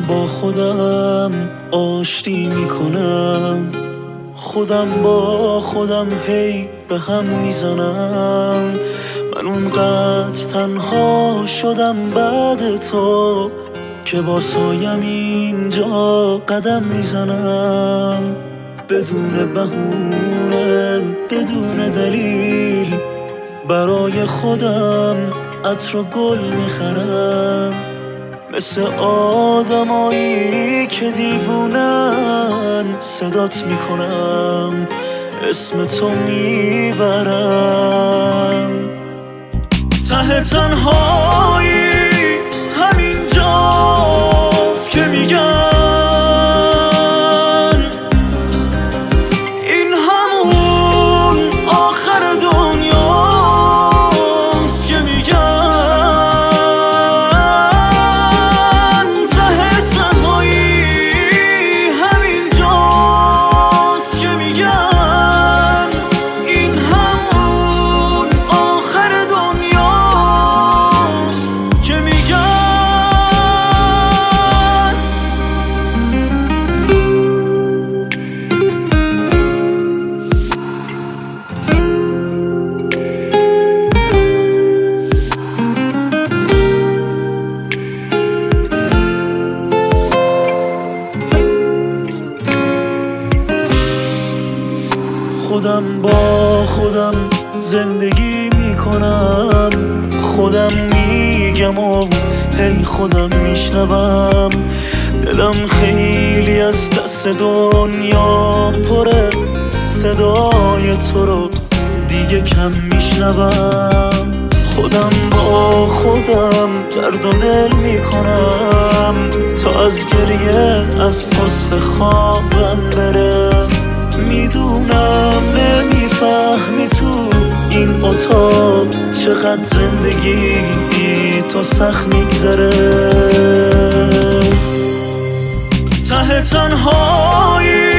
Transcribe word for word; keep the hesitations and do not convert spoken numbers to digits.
با خودم آشتی میکنم، خودم با خودم هی به هم میزنم. من اونقدر تنها شدم بعد تو که با سایم اینجا قدم میزنم. بدون بهونه بدون دلیل برای خودم عطر و گل میخرم، مثل آدمایی که دیوونن صدات میکنم، اسم تو میبرم. ته تنهایی همینجاست که میگن این همون آخر دنیاست، که میگن ته تنهایی همینجاست، که میگن این همون آخر دنیاست، که میگن. خودم با خودم زندگی میکنم، خودم میگم و هی خودم میشنوم. دلم خیلی از دست دنیا پره، صدای تو رو دیگه کم میشنوم. خودم با خودم درد و دل میکنم تا از گریه از پست خوابم بره. میدونم نمیفهمی تو این اتاق چقدر زندگی بی تو سخت میگذره. ته تنهایی